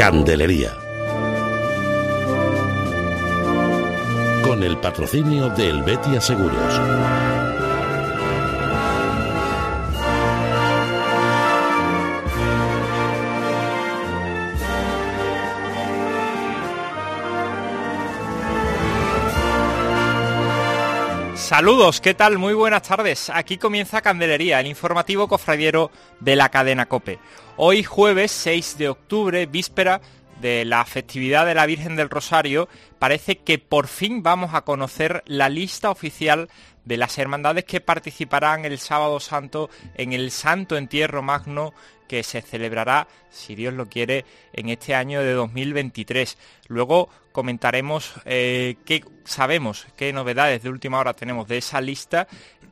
Candelería. Con el patrocinio de Helvetia Seguros. Saludos, ¿qué tal? Muy buenas tardes. Aquí comienza Candelería, el informativo cofradiero de la cadena COPE. Hoy jueves 6 de octubre, víspera de la festividad de la Virgen del Rosario, parece que por fin vamos a conocer la lista oficial de las hermandades que participarán el Sábado Santo en el Santo Entierro Magno que se celebrará, si Dios lo quiere, en este año de 2023. Luego comentaremos qué sabemos, qué novedades de última hora tenemos de esa lista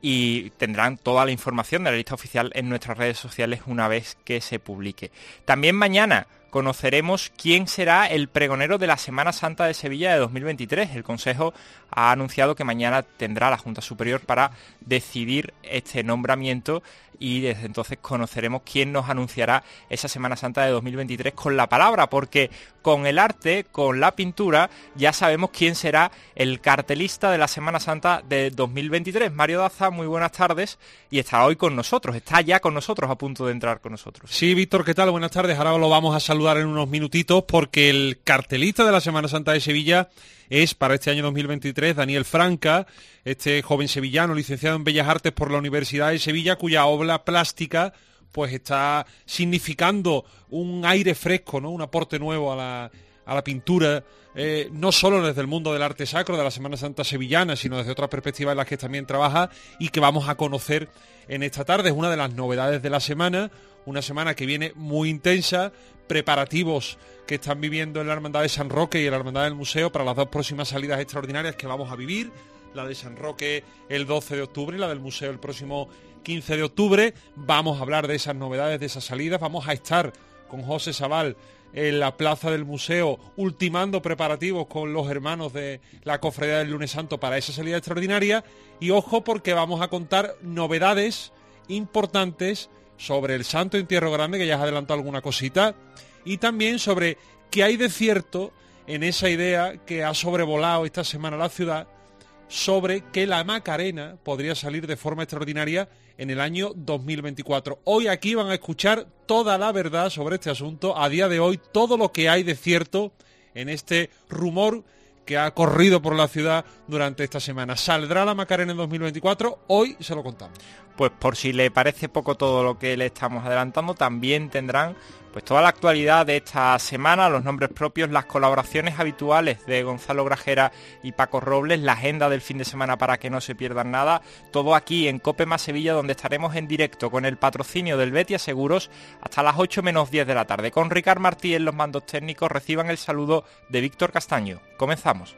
y tendrán toda la información de la lista oficial en nuestras redes sociales una vez que se publique. También mañana conoceremos quién será el pregonero de la Semana Santa de Sevilla de 2023. El Consejo ha anunciado que mañana tendrá la Junta Superior para decidir este nombramiento y desde entonces conoceremos quién nos anunciará esa Semana Santa de 2023 con la palabra, porque con el arte, con la pintura, ya sabemos quién será el cartelista de la Semana Santa de 2023. Mario Daza, muy buenas tardes, y está hoy con nosotros, está ya con nosotros, a punto de entrar con nosotros. Sí, Víctor, ¿qué tal? Buenas tardes. Ahora lo vamos a saludar en unos minutitos porque el cartelista de la Semana Santa de Sevilla es para este año 2023 Daniel Franca, este joven sevillano licenciado en Bellas Artes por la Universidad de Sevilla, cuya obra plástica pues está significando un aire fresco, ¿no? Un aporte nuevo a la pintura, no solo desde el mundo del arte sacro, de la Semana Santa sevillana, sino desde otras perspectivas en las que también trabaja y que vamos a conocer en esta tarde. Es una de las novedades de la semana, una semana que viene muy intensa, preparativos que están viviendo en la Hermandad de San Roque y en la Hermandad del Museo para las dos próximas salidas extraordinarias que vamos a vivir, la de San Roque el 12 de octubre y la del Museo el próximo 15 de octubre. Vamos a hablar de esas novedades, de esas salidas, vamos a estar con José Sabal en la plaza del Museo ultimando preparativos con los hermanos de la Cofradía del Lunes Santo para esa salida extraordinaria. Y ojo, porque vamos a contar novedades importantes sobre el Santo Entierro Grande, que ya has adelantado alguna cosita, y también sobre qué hay de cierto en esa idea que ha sobrevolado esta semana la ciudad sobre que la Macarena podría salir de forma extraordinaria en el año 2024. Hoy aquí van a escuchar toda la verdad sobre este asunto, a día de hoy, todo lo que hay de cierto en este rumor que ha corrido por la ciudad durante esta semana. ¿Saldrá la Macarena en 2024? Hoy se lo contamos. Pues por si le parece poco todo lo que le estamos adelantando, también tendrán pues toda la actualidad de esta semana, los nombres propios, las colaboraciones habituales de Gonzalo Grajera y Paco Robles, la agenda del fin de semana para que no se pierdan nada, todo aquí en COPE más Sevilla, donde estaremos en directo con el patrocinio del Helvetia Seguros hasta las 8 menos 10 de la tarde. Con Ricard Martí en los mandos técnicos, reciban el saludo de Víctor Castaño. Comenzamos.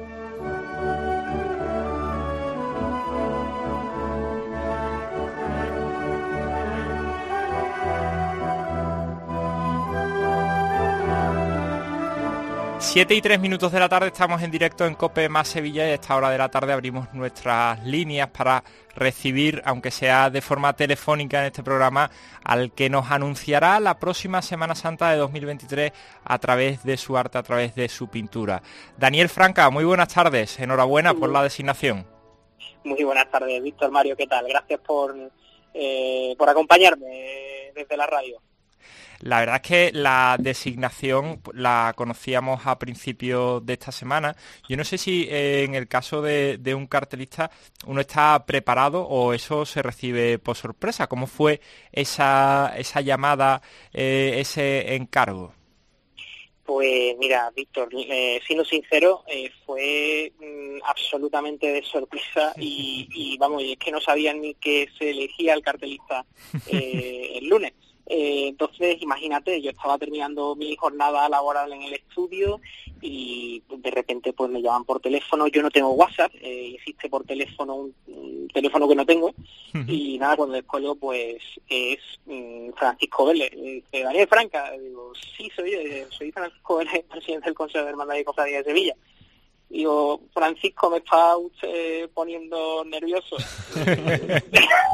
Siete y 3 minutos de la tarde, estamos en directo en COPE más Sevilla y a esta hora de la tarde abrimos nuestras líneas para recibir, aunque sea de forma telefónica en este programa, al que nos anunciará la próxima Semana Santa de 2023 a través de su arte, a través de su pintura. Daniel Franca, muy buenas tardes, enhorabuena por la designación. Muy buenas tardes, Víctor, Mario, ¿qué tal? Gracias por acompañarme desde la radio. La verdad es que la designación la conocíamos a principios de esta semana. Yo no sé si en el caso de un cartelista uno está preparado o eso se recibe por sorpresa. ¿Cómo fue esa llamada, ese encargo? Pues mira, Víctor, siendo sincero, fue absolutamente de sorpresa y vamos, es que no sabían ni que se elegía el cartelista el lunes. Entonces, imagínate, yo estaba terminando mi jornada laboral en el estudio y de repente pues me llaman por teléfono. Yo no tengo WhatsApp, insiste por teléfono un teléfono que no tengo. Y nada, cuando descuelgo pues es Francisco Vélez. Dice, Daniel Franca. Digo, sí, soy Francisco Vélez, presidente del Consejo de Hermandad y Cofradía de Sevilla. Digo, Francisco, me está usted poniendo nervioso.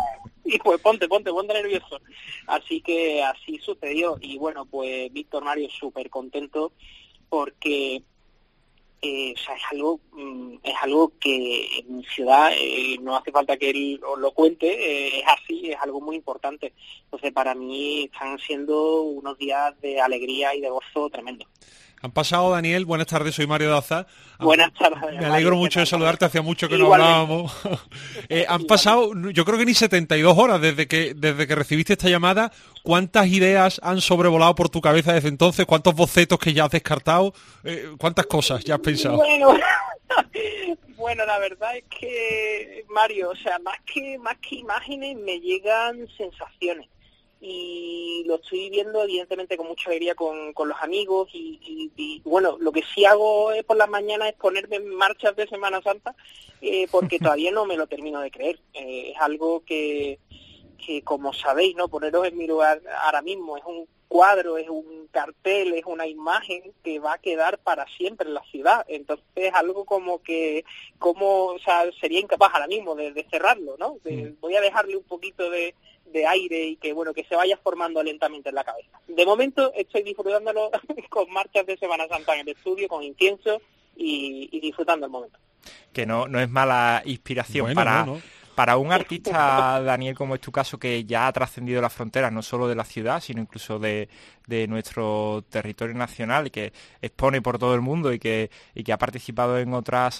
Y pues ponte nervioso. Así que así sucedió. Y bueno, pues Víctor, Mario, súper contento porque o sea, es algo que en mi ciudad no hace falta que él os lo cuente, es así, es algo muy importante. Entonces para mí están siendo unos días de alegría y de gozo tremendo. Han pasado, Daniel, buenas tardes, soy Mario Daza. Buenas tardes. Me alegro mucho de saludarte, hacía mucho que no Igualmente. hablábamos. Han pasado, yo creo que ni 72 horas desde que recibiste esta llamada. ¿Cuántas ideas han sobrevolado por tu cabeza desde entonces? ¿Cuántos bocetos que ya has descartado? ¿Cuántas cosas ya has pensado? Bueno, la verdad es que, Mario, o sea, más que imágenes me llegan sensaciones. Y lo estoy viviendo evidentemente con mucha alegría con los amigos y bueno, lo que sí hago por las mañanas es ponerme en marchas de Semana Santa porque todavía no me lo termino de creer. Es algo que como sabéis, ¿no? Poneros en mi lugar ahora mismo, es un cuadro, es un cartel, es una imagen que va a quedar para siempre en la ciudad. Entonces es algo como o sea, sería incapaz ahora mismo de cerrarlo, ¿no? Voy a dejarle un poquito de aire y que bueno, que se vaya formando lentamente en la cabeza. De momento estoy disfrutándolo con marchas de Semana Santa en el estudio, con incienso y disfrutando el momento. Que no es mala inspiración Bueno, para un artista, Daniel, como es tu caso, que ya ha trascendido las fronteras, no solo de la ciudad, sino incluso de nuestro territorio nacional, y que expone por todo el mundo y que ha participado en otras,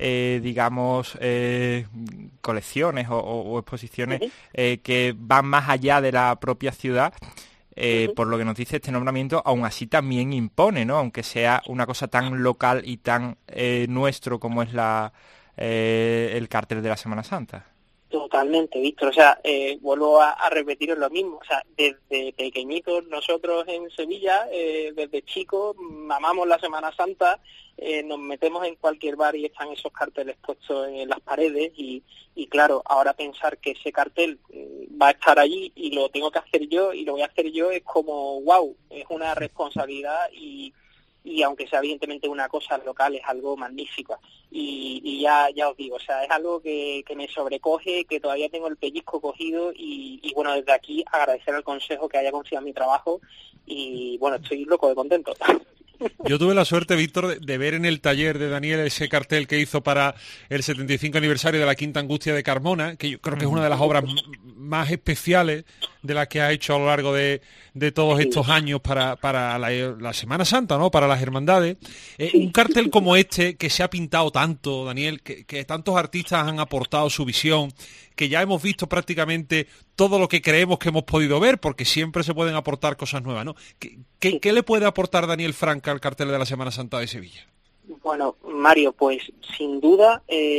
colecciones o exposiciones que van más allá de la propia ciudad. Por lo que nos dice este nombramiento, aún así también impone, ¿no? Aunque sea una cosa tan local y tan nuestro como es el cartel de la Semana Santa. Totalmente, Víctor. O sea, vuelvo a repetiros lo mismo. O sea, desde pequeñitos nosotros en Sevilla, desde chicos, amamos la Semana Santa, nos metemos en cualquier bar y están esos carteles puestos en las paredes y claro, ahora pensar que ese cartel va a estar allí y lo tengo que hacer yo y lo voy a hacer yo es como, wow, es una responsabilidad y aunque sea evidentemente una cosa local, es algo magnífico. Y ya os digo, o sea, es algo que me sobrecoge, que todavía tengo el pellizco cogido y bueno, desde aquí agradecer al consejo que haya confiado en mi trabajo y bueno, estoy loco de contento. Yo tuve la suerte, Víctor, de ver en el taller de Daniel ese cartel que hizo para el 75 aniversario de la Quinta Angustia de Carmona, que yo creo que es una de las obras más especiales de las que ha hecho a lo largo de todos estos años para la Semana Santa, ¿no? Para las hermandades. Un cartel como este, que se ha pintado tanto, Daniel, que tantos artistas han aportado su visión, que ya hemos visto prácticamente todo lo que creemos que hemos podido ver, porque siempre se pueden aportar cosas nuevas, ¿no? ¿Qué le puede aportar Daniel Franca al cartel de la Semana Santa de Sevilla? Bueno, Mario, pues sin duda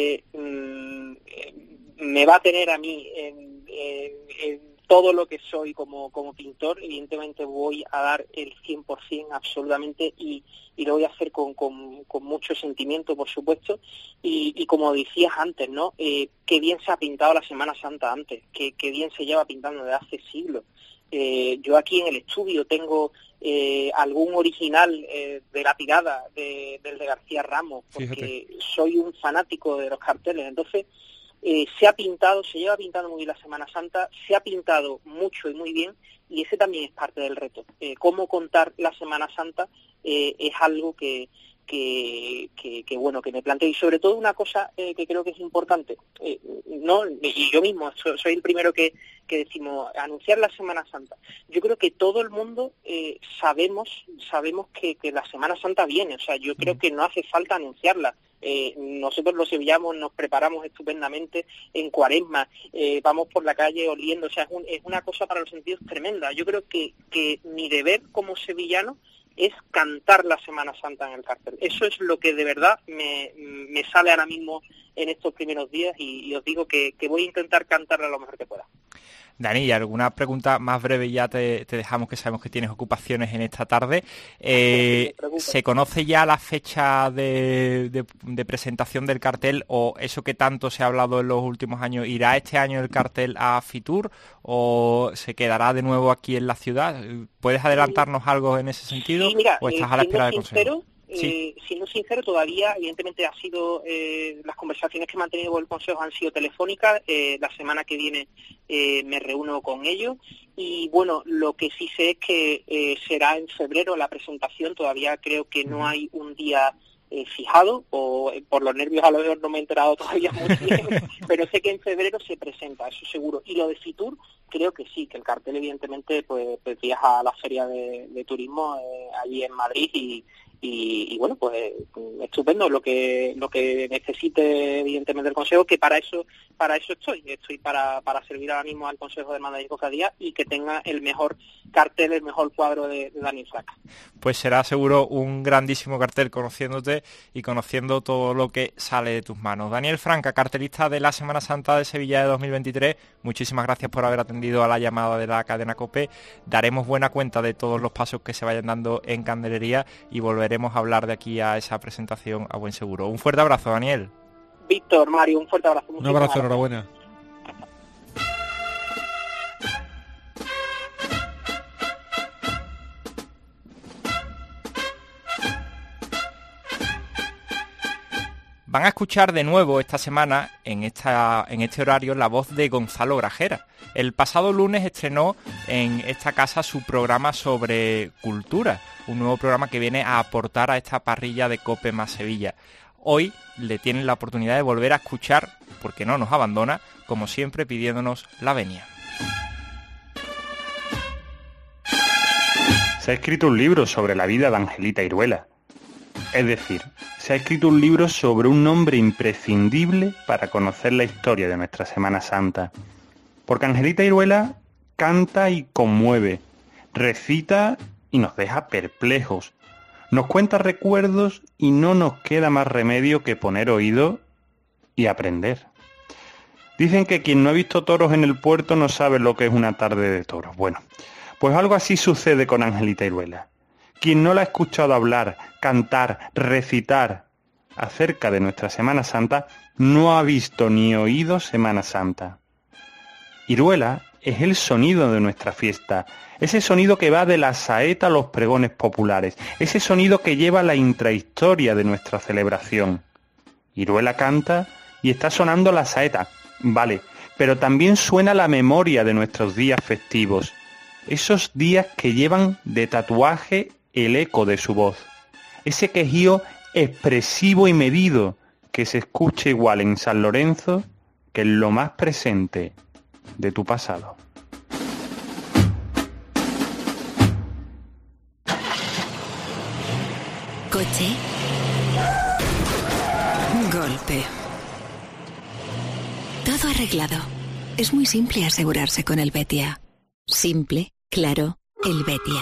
me va a tener a mí en todo lo que soy como pintor. Evidentemente voy a dar el 100% absolutamente y lo voy a hacer con mucho sentimiento, por supuesto. Y como decías antes, ¿no? Qué bien se ha pintado la Semana Santa antes, qué bien se lleva pintando desde hace siglos. Yo aquí en el estudio tengo algún original de la tirada del de García Ramos, porque Fíjate. Soy un fanático de los carteles. Entonces, se lleva pintando muy bien la Semana Santa, se ha pintado mucho y muy bien, y ese también es parte del reto. Cómo contar la Semana Santa es algo que bueno, que me planteo, y sobre todo una cosa que creo que es importante, no, y yo mismo soy el primero que decimos anunciar la Semana Santa. Yo creo que todo el mundo sabemos que la Semana Santa viene, o sea, yo creo que no hace falta anunciarla. Nosotros los sevillanos nos preparamos estupendamente en Cuaresma, vamos por la calle oliendo, o sea, es una cosa para los sentidos tremenda. Yo creo que mi deber como sevillano es cantar la Semana Santa en el cartel. Eso es lo que de verdad me sale ahora mismo en estos primeros días y os digo que voy a intentar cantarla lo mejor que pueda. Dani, ¿alguna pregunta más breve? Ya te dejamos, que sabemos que tienes ocupaciones en esta tarde. ¿Se conoce ya la fecha de presentación del cartel, o eso que tanto se ha hablado en los últimos años? ¿Irá este año el cartel a Fitur o se quedará de nuevo aquí en la ciudad? ¿Puedes adelantarnos algo en ese sentido? Sí, mira, ¿o estás a la espera del consejo? Siendo sincero, todavía, evidentemente, ha sido las conversaciones que he mantenido con el Consejo han sido telefónicas. La semana que viene me reúno con ellos. Y bueno, lo que sí sé es que será en febrero la presentación. Todavía creo que no hay un día fijado, o por los nervios a lo mejor no me he enterado todavía muy bien, pero sé que en febrero se presenta, eso seguro. Y lo de Fitur, creo que sí, que el cartel evidentemente pues viaja a la feria de turismo allí en Madrid y bueno, pues estupendo, lo que necesite evidentemente el Consejo, que para eso estoy para servir ahora mismo al Consejo de Hermandades y Cofradías y que tenga el mejor cartel, el mejor cuadro de Daniel Franca. Pues será seguro un grandísimo cartel, conociéndote y conociendo todo lo que sale de tus manos. Daniel Franca, cartelista de la Semana Santa de Sevilla de 2023, muchísimas gracias por haber atendido a la llamada de la cadena COPE. Daremos buena cuenta de todos los pasos que se vayan dando en Candelería y volveremos a hablar de aquí a esa presentación a buen seguro. Un fuerte abrazo, Daniel. Víctor, Mario, un fuerte abrazo. Un abrazo, enhorabuena. Van a escuchar de nuevo esta semana, en este horario, la voz de Gonzalo Grajera. El pasado lunes estrenó en esta casa su programa sobre cultura, un nuevo programa que viene a aportar a esta parrilla de COPE más Sevilla. Hoy le tienen la oportunidad de volver a escuchar, porque no nos abandona, como siempre pidiéndonos la venia. Se ha escrito un libro sobre la vida de Angelita Iruela. Es decir, se ha escrito un libro sobre un nombre imprescindible para conocer la historia de nuestra Semana Santa. Porque Angelita Iruela canta y conmueve, recita y nos deja perplejos, nos cuenta recuerdos y no nos queda más remedio que poner oído y aprender. Dicen que quien no ha visto toros en el puerto no sabe lo que es una tarde de toros. Bueno, pues algo así sucede con Angelita Iruela. Quien no la ha escuchado hablar, cantar, recitar acerca de nuestra Semana Santa, no ha visto ni oído Semana Santa. Iruela es el sonido de nuestra fiesta, ese sonido que va de la saeta a los pregones populares, ese sonido que lleva la intrahistoria de nuestra celebración. Iruela canta y está sonando la saeta, vale, pero también suena la memoria de nuestros días festivos, esos días que llevan de tatuaje el eco de su voz, ese quejío expresivo y medido que se escucha igual en San Lorenzo que en lo más presente de tu pasado. Coche. Golpe. Todo arreglado. Es muy simple asegurarse con el Betia. Simple, claro, el Betia.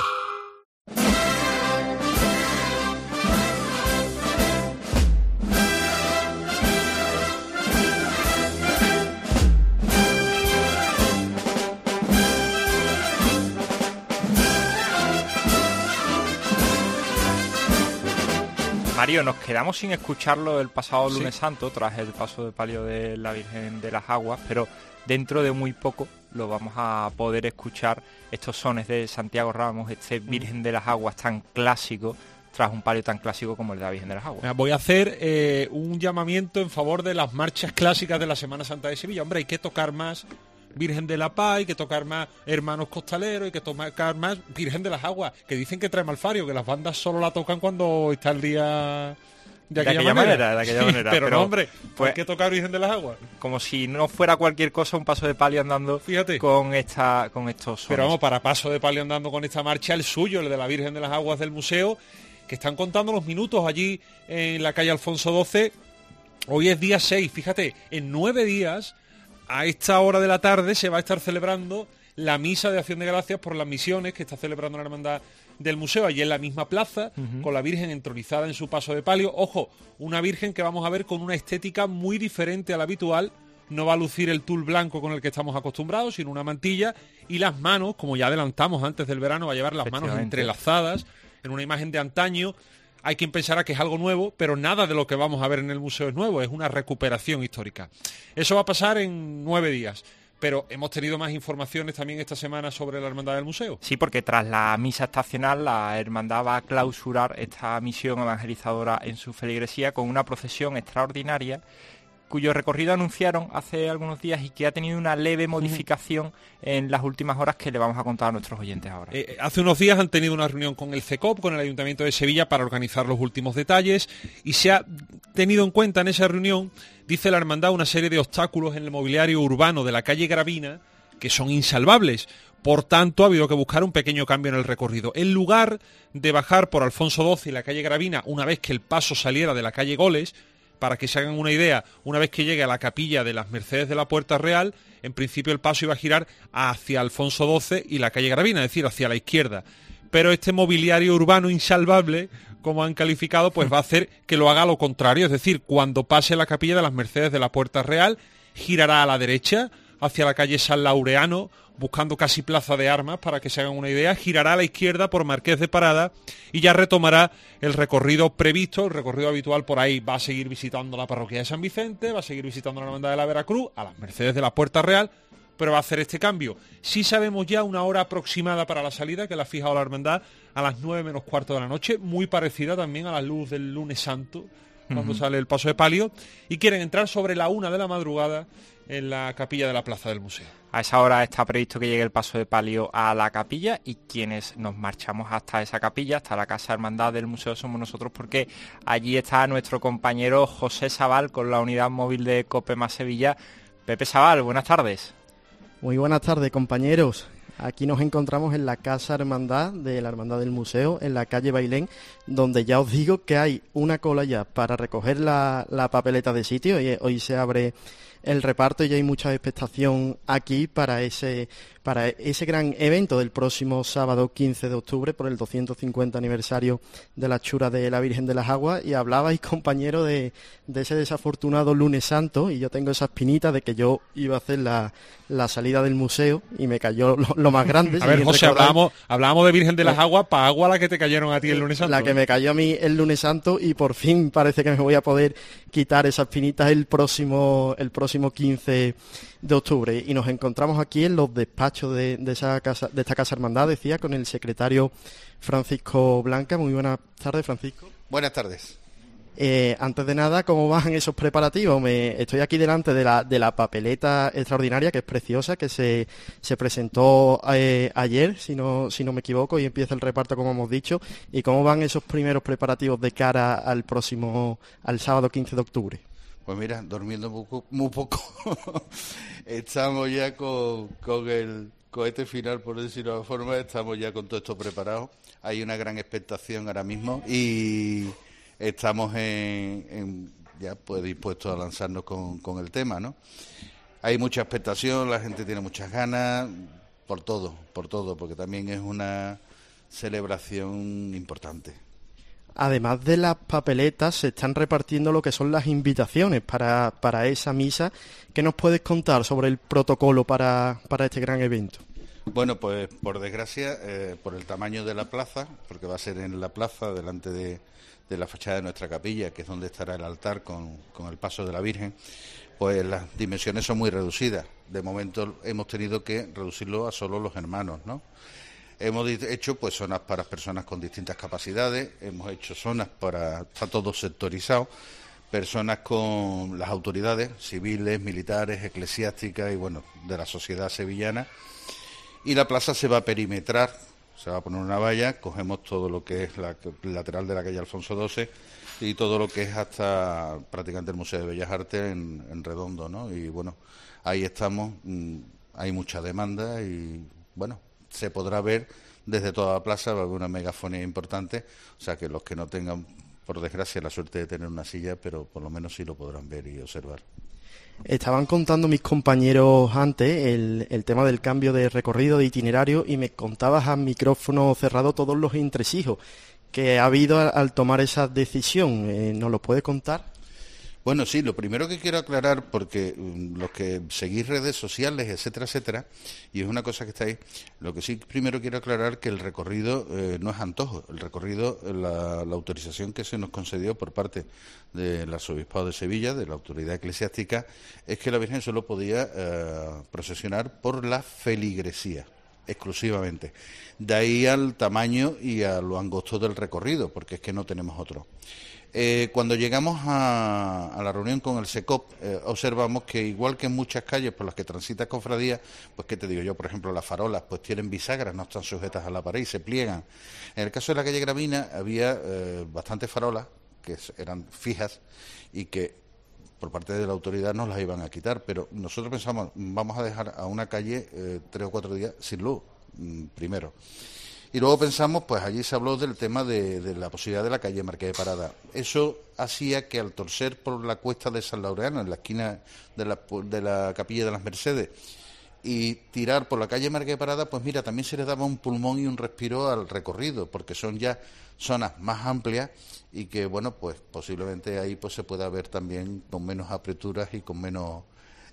Mario, nos quedamos sin escucharlo el pasado lunes santo, tras el paso de palio de la Virgen de las Aguas, pero dentro de muy poco lo vamos a poder escuchar, estos sones de Santiago Ramos, este Virgen de las Aguas tan clásico, tras un palio tan clásico como el de la Virgen de las Aguas. Voy a hacer un llamamiento en favor de las marchas clásicas de la Semana Santa de Sevilla. Hombre, hay que tocar más Virgen de la Paz, hay que tocar más Hermanos Costaleros, hay que tocar más Virgen de las Aguas, que dicen que trae malfario, que las bandas solo la tocan cuando está el día de aquella manera. Pero no, hombre, pues hay que tocar Virgen de las Aguas. Como si no fuera cualquier cosa un paso de palio andando. Fíjate. Con estos sones. Pero vamos, para paso de palio andando con esta marcha, el suyo, el de la Virgen de las Aguas del museo, que están contando los minutos allí en la calle Alfonso XII. Hoy es día 6, fíjate, en 9 días, a esta hora de la tarde, se va a estar celebrando la misa de Acción de Gracias por las misiones que está celebrando la Hermandad del Museo, allí en la misma plaza, con la Virgen entronizada en su paso de palio. Ojo, una Virgen que vamos a ver con una estética muy diferente a la habitual. No va a lucir el tul blanco con el que estamos acostumbrados, sino una mantilla, y las manos, como ya adelantamos antes del verano, va a llevar las manos entrelazadas en una imagen de antaño. Hay quien pensará que es algo nuevo, pero nada de lo que vamos a ver en el museo es nuevo, es una recuperación histórica. Eso va a pasar en 9 días. pero hemos tenido más informaciones también esta semana sobre la Hermandad del Museo. Sí, porque tras la misa estacional, la hermandad va a clausurar esta misión evangelizadora en su feligresía con una procesión extraordinaria, cuyo recorrido anunciaron hace algunos días y que ha tenido una leve modificación en las últimas horas que le vamos a contar a nuestros oyentes ahora. Hace unos días han tenido una reunión con el CECOP, con el Ayuntamiento de Sevilla, para organizar los últimos detalles, y se ha tenido en cuenta en esa reunión, dice la hermandad, una serie de obstáculos en el mobiliario urbano de la calle Gravina que son insalvables. Por tanto, ha habido que buscar un pequeño cambio en el recorrido. En lugar de bajar por Alfonso XII y la calle Gravina, una vez que el paso saliera de la calle Goles, para que se hagan una idea, una vez que llegue a la capilla de las Mercedes de la Puerta Real, en principio el paso iba a girar hacia Alfonso XII y la calle Gravina, es decir, hacia la izquierda. Pero este mobiliario urbano insalvable, como han calificado, pues va a hacer que lo haga lo contrario, es decir, cuando pase la capilla de las Mercedes de la Puerta Real, girará a la derecha, hacia la calle San Laureano, buscando casi Plaza de Armas, para que se hagan una idea, girará a la izquierda por Marqués de Parada y ya retomará el recorrido previsto, el recorrido habitual por ahí. Va a seguir visitando la parroquia de San Vicente, va a seguir visitando la Hermandad de la Veracruz, a las Mercedes de la Puerta Real, pero va a hacer este cambio. Sí sabemos ya una hora aproximada para la salida, que la ha fijado la Hermandad a las 9 menos cuarto de la noche, muy parecida también a la luz del lunes santo, cuando sale el paso de palio, y quieren entrar sobre la 1 de la madrugada en la capilla de la Plaza del Museo. A esa hora está previsto que llegue el paso de palio a la capilla, y quienes nos marchamos hasta esa capilla, hasta la Casa Hermandad del Museo, somos nosotros, porque allí está nuestro compañero José Sabal con la unidad móvil de COPE más Sevilla. Pepe Sabal, buenas tardes. Muy buenas tardes, compañeros. Aquí nos encontramos en la Casa Hermandad de la Hermandad del Museo, en la calle Bailén, donde ya os digo que hay una cola ya para recoger la papeleta de sitio, y hoy se abre el reparto y ya hay mucha expectación aquí para ese gran evento del próximo sábado 15 de octubre por el 250 aniversario de la Chura de la Virgen de las Aguas. Y hablabais, compañero, de ese desafortunado lunes santo, y yo tengo esa espinita de que yo iba a hacer la salida del museo y me cayó lo más grande. A ver, José, hablábamos de Virgen de las Aguas, para agua la que te cayeron a ti el lunes santo. La que me cayó a mí el lunes santo, y por fin parece que me voy a poder quitar esas espinitas el próximo 15 de octubre. Y nos encontramos aquí en los despachos de esta Casa Hermandad, decía, con el secretario Francisco Blanca. Muy buenas tardes, Francisco. Buenas tardes. Antes de nada, ¿cómo van esos preparativos? Estoy aquí delante de la papeleta extraordinaria, que es preciosa, que se presentó ayer, si no me equivoco, y empieza el reparto, como hemos dicho. ¿Y cómo van esos primeros preparativos de cara al sábado 15 de octubre? Pues mira, durmiendo muy poco. Estamos ya con el cohete final, por decirlo de alguna forma. Estamos ya con todo esto preparado. Hay una gran expectación ahora mismo y estamos ya pues dispuestos a lanzarnos con el tema, ¿no? Hay mucha expectación, la gente tiene muchas ganas, por todo, porque también es una celebración importante. Además de las papeletas, se están repartiendo lo que son las invitaciones para esa misa. ¿Qué nos puedes contar sobre el protocolo para este gran evento? Bueno, pues por desgracia, por el tamaño de la plaza, porque va a ser en la plaza, delante de la fachada de nuestra capilla, que es donde estará el altar con el paso de la Virgen, pues las dimensiones son muy reducidas. De momento hemos tenido que reducirlo a solo los hermanos, ¿no? Hemos hecho pues zonas para personas con distintas capacidades, hemos hecho zonas está todo sectorizado, personas con las autoridades civiles, militares, eclesiásticas y bueno, de la sociedad sevillana. Y la plaza se va a perimetrar, se va a poner una valla, cogemos todo lo que es la lateral de la calle Alfonso XII y todo lo que es hasta prácticamente el Museo de Bellas Artes en redondo, ¿no? Y bueno, ahí estamos, hay mucha demanda y bueno, se podrá ver desde toda la plaza, va a haber una megafonía importante, o sea que los que no tengan, por desgracia, la suerte de tener una silla, pero por lo menos sí lo podrán ver y observar. Estaban contando mis compañeros antes el tema del cambio de recorrido, de itinerario, y me contabas a micrófono cerrado todos los entresijos que ha habido al tomar esa decisión. ¿Nos lo puedes contar? Bueno, sí, lo primero que quiero aclarar, porque los que seguís redes sociales, etcétera, etcétera, y es una cosa que está ahí, lo que sí primero quiero aclarar que el recorrido no es antojo. El recorrido, la autorización que se nos concedió por parte del Arzobispado de Sevilla, de la autoridad eclesiástica, es que la Virgen solo podía procesionar por la feligresía, exclusivamente. De ahí al tamaño y a lo angosto del recorrido, porque es que no tenemos otro. Cuando llegamos a la reunión con el SECOP, observamos que igual que en muchas calles por las que transita cofradía, pues qué te digo yo, por ejemplo, las farolas pues tienen bisagras, no están sujetas a la pared y se pliegan. En el caso de la calle Gravina había bastantes farolas que eran fijas y que por parte de la autoridad nos las iban a quitar, pero nosotros pensamos, vamos a dejar a una calle 3 o 4 días sin luz, primero. Y luego pensamos, pues allí se habló del tema de la posibilidad de la calle Marqués de Parada. Eso hacía que al torcer por la cuesta de San Laureano, en la esquina de la Capilla de las Mercedes, y tirar por la calle Marqués de Parada, pues mira, también se le daba un pulmón y un respiro al recorrido, porque son ya zonas más amplias y que, bueno, pues posiblemente ahí pues se pueda ver también con menos apreturas y con menos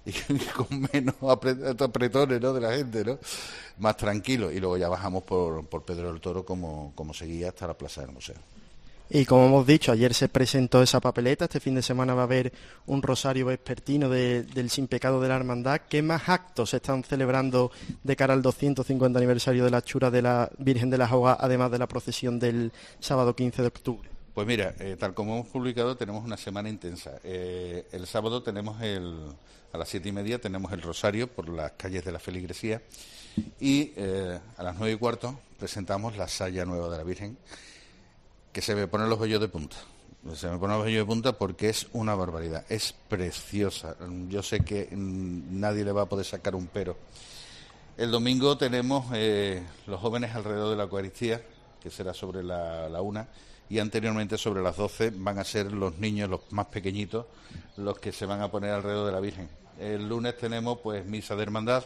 apretones, ¿no?, de la gente, ¿no?, más tranquilo. Y luego ya bajamos por Pedro del Toro como seguía hasta la Plaza del Museo. Y como hemos dicho, ayer se presentó esa papeleta, este fin de semana va a haber un rosario vespertino del Sin Pecado de la Hermandad. ¿Qué más actos se están celebrando de cara al 250 aniversario de la hechura de la Virgen de las Hojas, además de la procesión del sábado 15 de octubre? Pues mira, tal como hemos publicado, tenemos una semana intensa. El sábado tenemos a las 7:30 tenemos el rosario por las calles de la feligresía y a las 9:15 presentamos la saya nueva de la Virgen, que se me ponen los vellos de punta. Se me ponen los vellos de punta porque es una barbaridad, es preciosa. Yo sé que nadie le va a poder sacar un pero. El domingo tenemos los jóvenes alrededor de la Eucaristía, que será sobre la 1, y anteriormente sobre las 12 van a ser los niños, los más pequeñitos, los que se van a poner alrededor de la Virgen. El lunes tenemos pues misa de hermandad,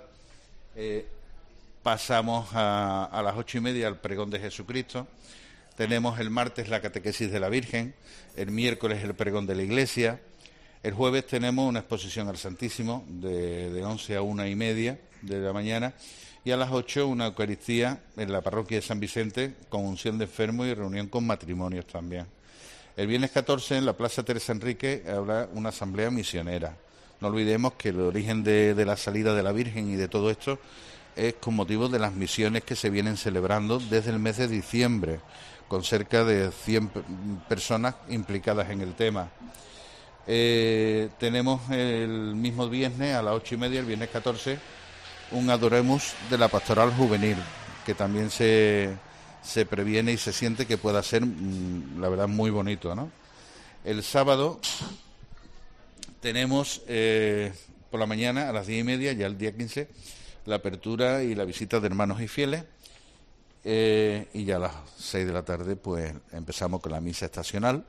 pasamos a las 8:30 al pregón de Jesucristo, tenemos el martes la catequesis de la Virgen, el miércoles el pregón de la Iglesia, el jueves tenemos una exposición al Santísimo de 11 a 1:30 de la mañana, y a las 8 una Eucaristía en la parroquia de San Vicente con unción de enfermos y reunión con matrimonios también. El viernes 14 en la Plaza Teresa Enrique habrá una asamblea misionera. No olvidemos que el origen de la salida de la Virgen y de todo esto es con motivo de las misiones que se vienen celebrando desde el mes de diciembre, con cerca de 100 personas implicadas en el tema. Tenemos el mismo viernes a las 8:30, el viernes 14, un Adoremus de la Pastoral Juvenil, que también se previene y se siente que pueda ser, la verdad, muy bonito, ¿no? El sábado tenemos por la mañana a las 10:30, ya el día 15, la apertura y la visita de hermanos y fieles, y ya a las 6 de la tarde pues empezamos con la misa estacional.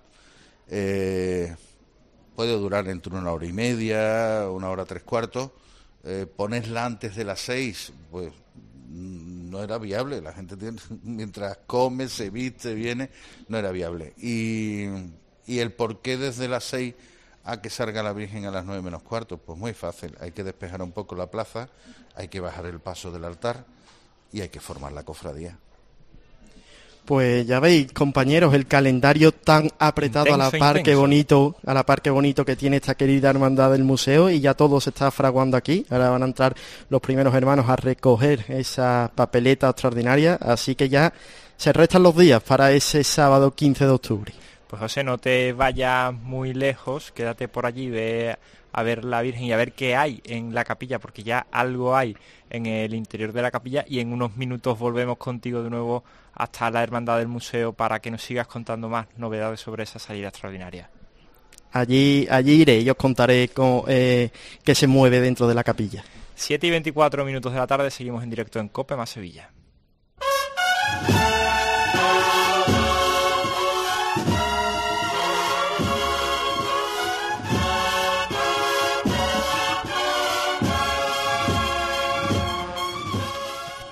Puede durar entre 1 hora y media, 1 hora 3/4. Ponerla antes de las 6, pues no era viable. La gente mientras come, se viste, viene, no era viable. Y el por qué desde las 6 a que salga la Virgen a las 9:45, pues muy fácil. Hay que despejar un poco la plaza, hay que bajar el paso del altar y hay que formar la cofradía. Pues ya veis, compañeros, el calendario tan apretado a la par que bonito que tiene esta querida hermandad del museo, y ya todo se está fraguando aquí. Ahora van a entrar los primeros hermanos a recoger esa papeleta extraordinaria, así que ya se restan los días para ese sábado 15 de octubre. Pues José, no te vayas muy lejos, quédate por allí, ve a ver la Virgen y a ver qué hay en la capilla, porque ya algo hay en el interior de la capilla, y en unos minutos volvemos contigo de nuevo hasta la Hermandad del Museo para que nos sigas contando más novedades sobre esa salida extraordinaria. Allí iré y os contaré qué se mueve dentro de la capilla. 7:24 de la tarde, seguimos en directo en COPE más Sevilla.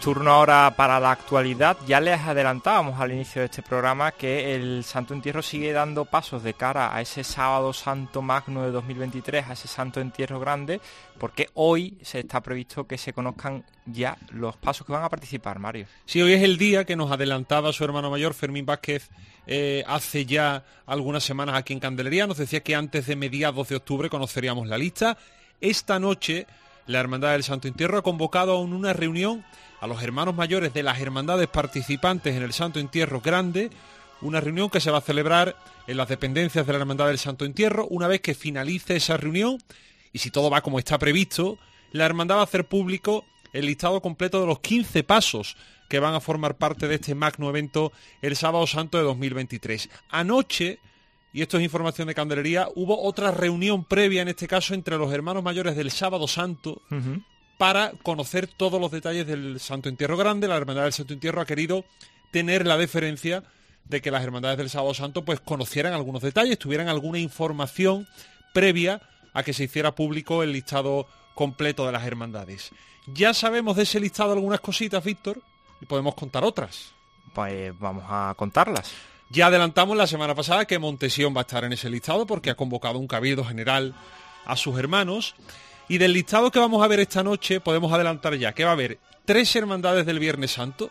Turno ahora para la actualidad. Ya les adelantábamos al inicio de este programa que el Santo Entierro sigue dando pasos de cara a ese Sábado Santo Magno de 2023, a ese Santo Entierro grande, porque hoy se está previsto que se conozcan ya los pasos que van a participar, Mario. Sí, hoy es el día que nos adelantaba su hermano mayor, Fermín Vázquez, hace ya algunas semanas aquí en Candelería. Nos decía que antes de mediados de octubre conoceríamos la lista. Esta noche la Hermandad del Santo Entierro ha convocado a una reunión a los hermanos mayores de las hermandades participantes en el Santo Entierro Grande, una reunión que se va a celebrar en las dependencias de la Hermandad del Santo Entierro. Una vez que finalice esa reunión, y si todo va como está previsto, la hermandad va a hacer público el listado completo de los 15 pasos que van a formar parte de este magno evento el Sábado Santo de 2023. Anoche, y esto es información de Candelería, hubo otra reunión previa, en este caso entre los hermanos mayores del Sábado Santo, para conocer todos los detalles del Santo Entierro Grande. La Hermandad del Santo Entierro ha querido tener la deferencia de que las hermandades del Sábado Santo pues conocieran algunos detalles, tuvieran alguna información previa a que se hiciera público el listado completo de las hermandades. Ya sabemos de ese listado algunas cositas, Víctor, y podemos contar otras. Pues vamos a contarlas. Ya adelantamos la semana pasada que Montesión va a estar en ese listado porque ha convocado un cabildo general a sus hermanos. Y del listado que vamos a ver esta noche podemos adelantar ya que va a haber 3 hermandades del Viernes Santo,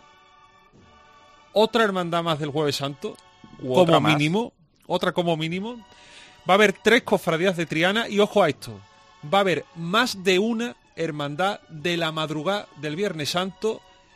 otra hermandad más del Jueves Santo, como mínimo, otra como mínimo. Va a haber 3 cofradías de Triana y ojo a esto, va a haber más de una hermandad de la madrugada del Viernes Santo.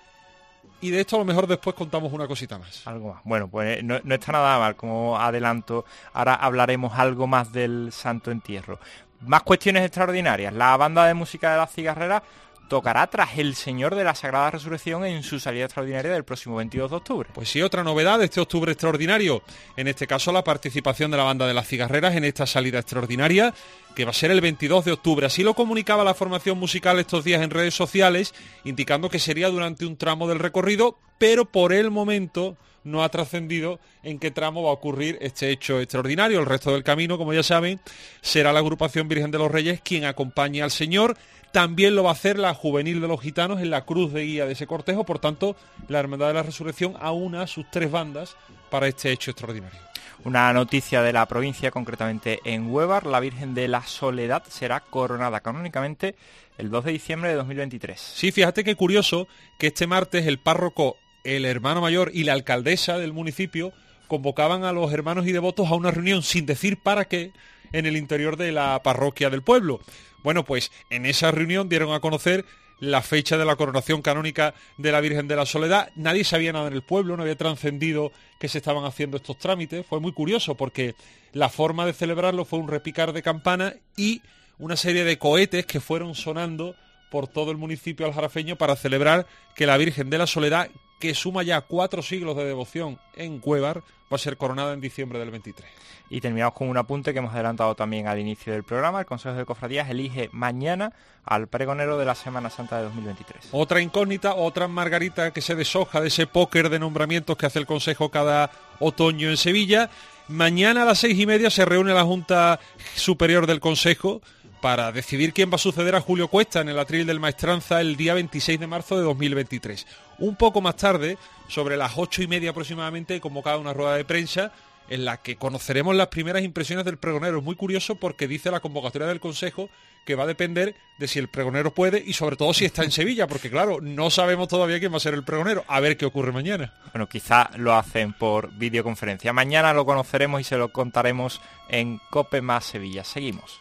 Y de esto a lo mejor después contamos una cosita más. Algo más. Bueno, pues no está nada mal, como adelanto. Ahora hablaremos algo más del Santo Entierro. Más cuestiones extraordinarias. La banda de música de las Cigarreras tocará tras el Señor de la Sagrada Resurrección en su salida extraordinaria del próximo 22 de octubre. Pues sí, otra novedad de este octubre extraordinario. En este caso, la participación de la banda de las Cigarreras en esta salida extraordinaria, que va a ser el 22 de octubre. Así lo comunicaba la formación musical estos días en redes sociales, indicando que sería durante un tramo del recorrido, pero por el momento no ha trascendido en qué tramo va a ocurrir este hecho extraordinario. El resto del camino, como ya saben, será la agrupación Virgen de los Reyes quien acompañe al Señor. También lo va a hacer la Juvenil de los Gitanos en la cruz de guía de ese cortejo. Por tanto, la Hermandad de la Resurrección aúna a sus 3 bandas para este hecho extraordinario. Una noticia de la provincia, concretamente en Huévar, la Virgen de la Soledad será coronada canónicamente el 2 de diciembre de 2023. Sí, fíjate qué curioso que este martes el párroco, el hermano mayor y la alcaldesa del municipio convocaban a los hermanos y devotos a una reunión sin decir para qué en el interior de la parroquia del pueblo. Bueno, pues en esa reunión dieron a conocer la fecha de la coronación canónica de la Virgen de la Soledad. Nadie sabía nada en el pueblo, no había trascendido que se estaban haciendo estos trámites. Fue muy curioso porque la forma de celebrarlo fue un repicar de campana y una serie de cohetes que fueron sonando por todo el municipio aljarafeño para celebrar que la Virgen de la Soledad, que suma ya 4 siglos de devoción en Huévar, va a ser coronada en diciembre del 23. Y terminamos con un apunte que hemos adelantado también al inicio del programa. El Consejo de Cofradías elige mañana al pregonero de la Semana Santa de 2023. Otra incógnita, otra margarita que se deshoja de ese póker de nombramientos que hace el Consejo cada otoño en Sevilla. Mañana a las 6:30 se reúne la Junta Superior del Consejo para decidir quién va a suceder a Julio Cuesta en el atril del Maestranza el día 26 de marzo de 2023. Un poco más tarde, sobre las 8:30 aproximadamente, convocada una rueda de prensa en la que conoceremos las primeras impresiones del pregonero. Es muy curioso porque dice la convocatoria del Consejo que va a depender de si el pregonero puede y sobre todo si está en Sevilla, porque claro, no sabemos todavía quién va a ser el pregonero. A ver qué ocurre mañana. Bueno, quizá lo hacen por videoconferencia. Mañana lo conoceremos y se lo contaremos en COPE más Sevilla. Seguimos.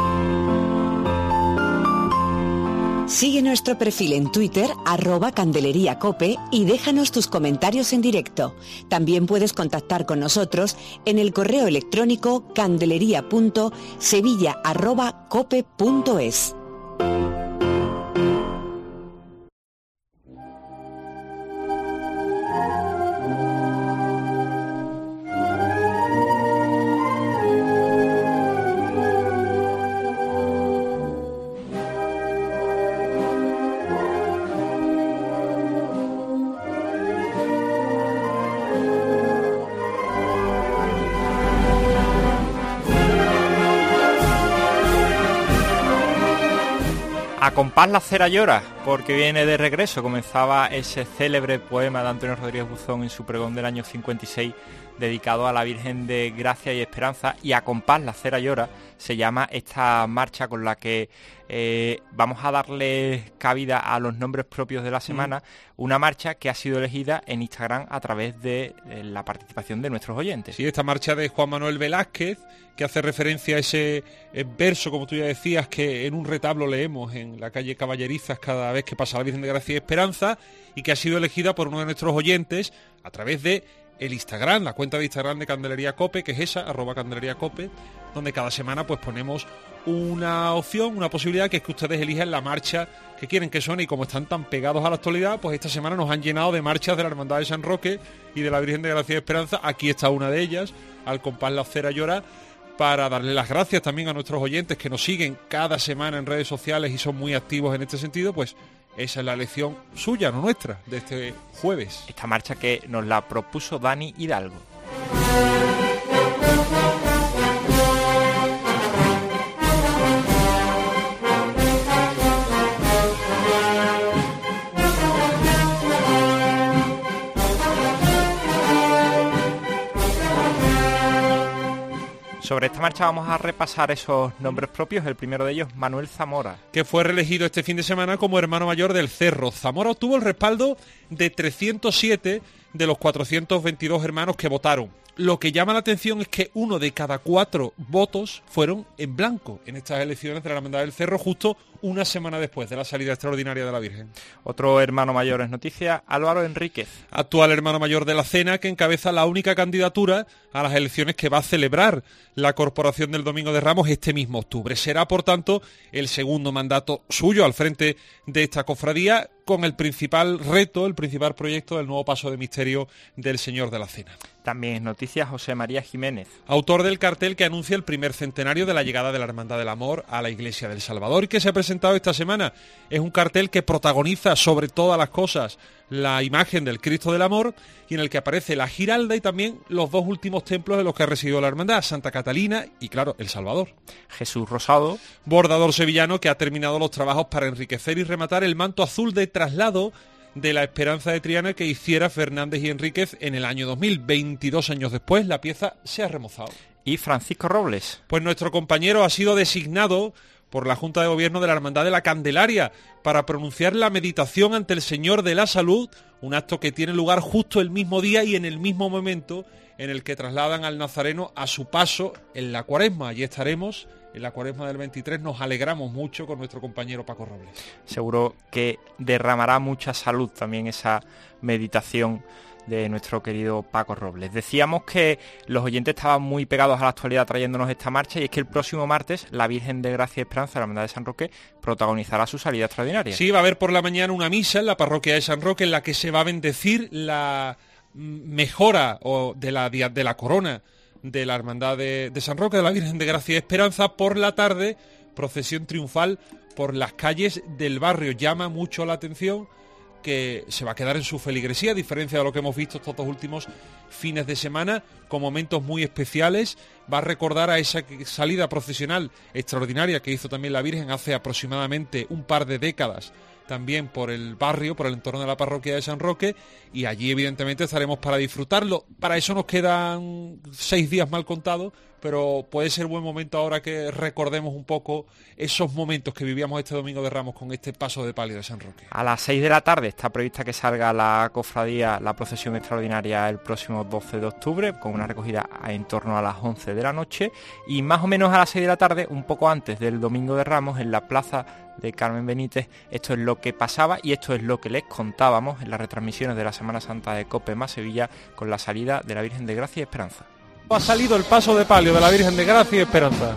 Sigue nuestro perfil en Twitter, @CandeleriaCope, y déjanos tus comentarios en directo. También puedes contactar con nosotros en el correo electrónico candeleria.sevilla@cope.es. A compás la cera llora, porque viene de regreso. Comenzaba ese célebre poema de Antonio Rodríguez Buzón en su pregón del año 56, dedicado a la Virgen de Gracia y Esperanza, y a compás la cera llora se llama esta marcha con la que vamos a darle cabida a los nombres propios de la semana, una marcha que ha sido elegida en Instagram a través de la participación de nuestros oyentes. Sí, esta marcha de Juan Manuel Velázquez, que hace referencia a ese verso, como tú ya decías, que en un retablo leemos en la calle Caballerizas cada vez que pasa la Virgen de Gracia y Esperanza, y que ha sido elegida por uno de nuestros oyentes a través de el Instagram, la cuenta de Instagram de Candelería Cope, que es esa, @CandeleriaCope, donde cada semana pues ponemos una opción, una posibilidad, que es que ustedes elijan la marcha que quieren que suene, y como están tan pegados a la actualidad, pues esta semana nos han llenado de marchas de la Hermandad de San Roque y de la Virgen de Gracia y Esperanza. Aquí está una de ellas, Al compás la cera llora, para darle las gracias también a nuestros oyentes que nos siguen cada semana en redes sociales y son muy activos en este sentido. Pues esa es la elección suya, no nuestra, de este jueves. Esta marcha que nos la propuso Dani Hidalgo. Sobre esta marcha vamos a repasar esos nombres propios. El primero de ellos, Manuel Zamora, que fue reelegido este fin de semana como hermano mayor del Cerro. Zamora obtuvo el respaldo de 307 de los 422 hermanos que votaron. Lo que llama la atención es que 1 de cada 4 votos fueron en blanco en estas elecciones de la Hermandad del Cerro, justo una semana después de la salida extraordinaria de la Virgen. Otro hermano mayor es noticia, Álvaro Enríquez, actual hermano mayor de la Cena, que encabeza la única candidatura a las elecciones que va a celebrar la Corporación del Domingo de Ramos este mismo octubre. Será, por tanto, el segundo mandato suyo al frente de esta cofradía, con el principal reto, el principal proyecto del nuevo paso de misterio del Señor de la Cena. También es noticia José María Jiménez, autor del cartel que anuncia el primer centenario de la llegada de la Hermandad del Amor a la Iglesia del Salvador, y que se ha presentado esta semana. Es un cartel que protagoniza sobre todas las cosas la imagen del Cristo del Amor, y en el que aparece la Giralda y también los dos últimos templos en los que ha residido la Hermandad, Santa Catalina y, claro, el Salvador. Jesús Rosado, bordador sevillano, que ha terminado los trabajos para enriquecer y rematar el manto azul de traslado de la Esperanza de Triana que hiciera Fernández y Enríquez en el año 2000. 22 años después, la pieza se ha remozado. Y Francisco Robles, pues nuestro compañero ha sido designado por la Junta de Gobierno de la Hermandad de la Candelaria para pronunciar la meditación ante el Señor de la Salud, un acto que tiene lugar justo el mismo día y en el mismo momento en el que trasladan al Nazareno a su paso en la Cuaresma. Allí estaremos en la Cuaresma del 23, nos alegramos mucho con nuestro compañero Paco Robles. Seguro que derramará mucha salud también esa meditación de nuestro querido Paco Robles. Decíamos que los oyentes estaban muy pegados a la actualidad trayéndonos esta marcha, y es que el próximo martes la Virgen de Gracia y Esperanza de la Hermandad de San Roque protagonizará su salida extraordinaria. Sí, va a haber por la mañana una misa en la parroquia de San Roque en la que se va a bendecir la mejora de la corona de la Hermandad de San Roque, de la Virgen de Gracia y Esperanza. Por la tarde, procesión triunfal por las calles del barrio. Llama mucho la atención que se va a quedar en su feligresía, a diferencia de lo que hemos visto estos dos últimos fines de semana, con momentos muy especiales. Va a recordar a esa salida procesional extraordinaria que hizo también la Virgen hace aproximadamente un par de décadas, también por el barrio, por el entorno de la parroquia de San Roque, y allí evidentemente estaremos para disfrutarlo. Para eso nos quedan 6 días mal contados, pero puede ser buen momento ahora que recordemos un poco esos momentos que vivíamos este Domingo de Ramos con este paso de palio de San Roque. A las 6 de la tarde está prevista que salga la cofradía, la procesión extraordinaria el próximo 12 de octubre, con una recogida en torno a las 11 de la noche, y más o menos a las 6 de la tarde, un poco antes del Domingo de Ramos, en la plaza de Carmen Benítez. Esto es lo que pasaba y esto es lo que les contábamos en las retransmisiones de la Semana Santa de Cope más Sevilla, con la salida de la Virgen de Gracia y Esperanza. Ha salido el paso de palio de la Virgen de Gracia y Esperanza.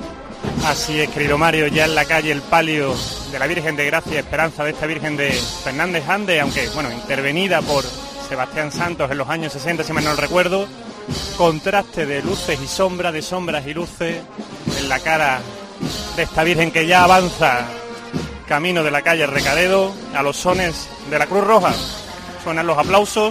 Así es, querido Mario, ya en la calle el palio de la Virgen de Gracia y Esperanza, de esta Virgen de Fernández Ande, aunque bueno, intervenida por Sebastián Santos en los años 60, si mal no recuerdo. Contraste de luces y sombras, de sombras y luces en la cara de esta Virgen que ya avanza camino de la calle Recaredo a los sones de la Cruz Roja. Suenan los aplausos.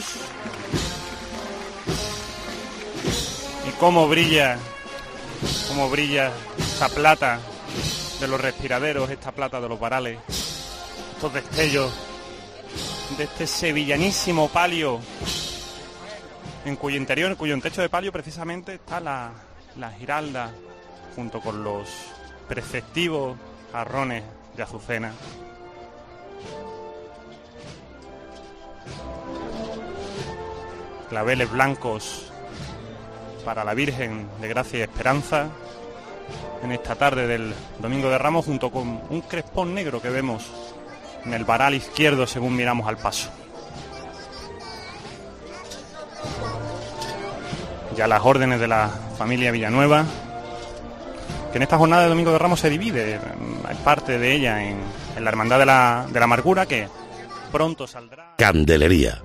Y cómo brilla esa plata de los respiraderos, esta plata de los varales, estos destellos de este sevillanísimo palio, en cuyo interior, en cuyo techo de palio precisamente está la Giralda, junto con los preceptivos jarrones de azucena. Claveles blancos para la Virgen de Gracia y Esperanza en esta tarde del Domingo de Ramos, junto con un crespón negro que vemos en el varal izquierdo según miramos al paso. Ya las órdenes de la familia Villanueva, que en esta jornada de Domingo de Ramos se divide, hay parte de ella en la Hermandad de la Amargura, que pronto saldrá. Candelería.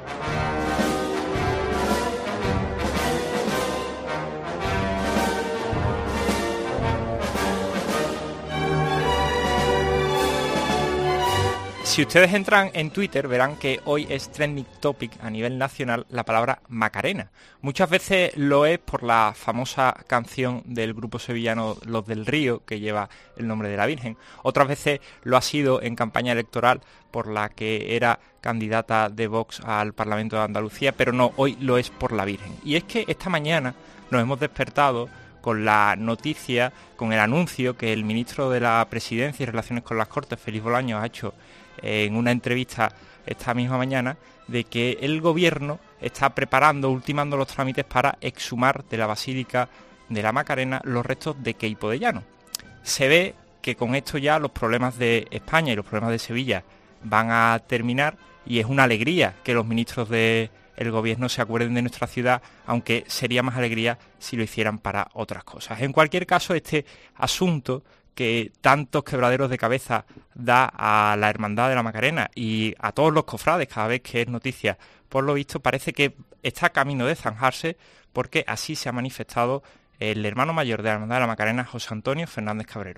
Si ustedes entran en Twitter verán que hoy es trending topic a nivel nacional la palabra Macarena. Muchas veces lo es por la famosa canción del grupo sevillano Los del Río, que lleva el nombre de la Virgen. Otras veces lo ha sido en campaña electoral por la que era candidata de Vox al Parlamento de Andalucía, pero no, hoy lo es por la Virgen. Y es que esta mañana nos hemos despertado con la noticia, con el anuncio que el ministro de la Presidencia y Relaciones con las Cortes, Félix Bolaños, ha hecho en una entrevista esta misma mañana, de que el gobierno está preparando, ultimando los trámites para exhumar de la Basílica de la Macarena los restos de Queipo de Llano. Se ve que con esto ya los problemas de España y los problemas de Sevilla van a terminar, y es una alegría que los ministros del gobierno se acuerden de nuestra ciudad, aunque sería más alegría si lo hicieran para otras cosas. En cualquier caso, este asunto que tantos quebraderos de cabeza da a la Hermandad de la Macarena y a todos los cofrades cada vez que es noticia, por lo visto parece que está camino de zanjarse, porque así se ha manifestado el hermano mayor de la Hermandad de la Macarena, José Antonio Fernández Cabrero.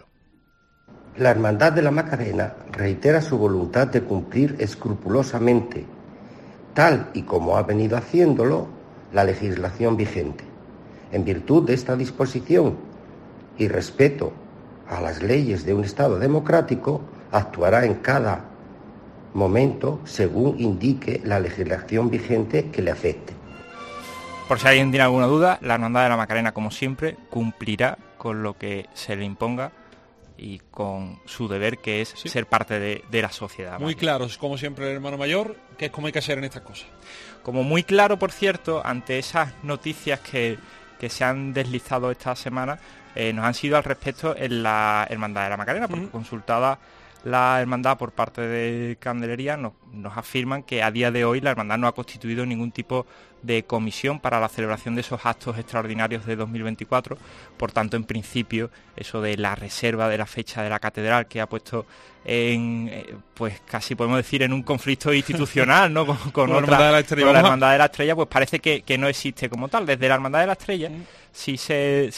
La Hermandad de la Macarena reitera su voluntad de cumplir escrupulosamente, tal y como ha venido haciéndolo, la legislación vigente. En virtud de esta disposición y respeto a las leyes de un Estado democrático, actuará en cada momento según indique la legislación vigente que le afecte. Por si alguien tiene alguna duda, la Hermandad de la Macarena, como siempre, cumplirá con lo que se le imponga y con su deber, que es ser parte de la sociedad. Muy claros, como siempre, el hermano mayor, que es como hay que hacer en estas cosas. Como muy claro, por cierto, ante esas noticias que se han deslizado esta semana, nos han sido al respecto en la Hermandad de la Macarena, porque consultada la hermandad por parte de Candelería, nos afirman que a día de hoy la hermandad no ha constituido ningún tipo de comisión para la celebración de esos actos extraordinarios de 2024. Por tanto, en principio, eso de la reserva de la fecha de la catedral, que ha puesto en, pues casi podemos decir, en un conflicto institucional, ¿no? con la Hermandad de la Estrella, pues parece que no existe como tal. Desde la Hermandad de la Estrella sí se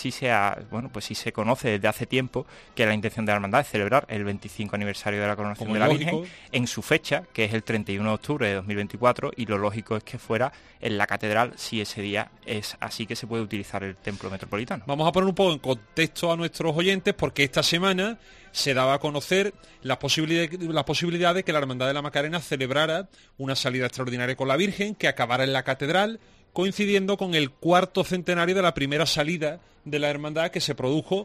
conoce desde hace tiempo que la intención de la hermandad es celebrar el 25 aniversario de la coronación de la Virgen en su fecha, que es el 31 de octubre de 2024, y lo lógico es que fuera en la catedral, si ese día es así que se puede utilizar el templo metropolitano. Vamos a poner un poco en contexto a nuestros oyentes, porque esta semana se daba a conocer la posibilidad de que la Hermandad de la Macarena celebrara una salida extraordinaria con la Virgen, que acabara en la catedral, coincidiendo con el 4º centenario de la primera salida de la hermandad, que se produjo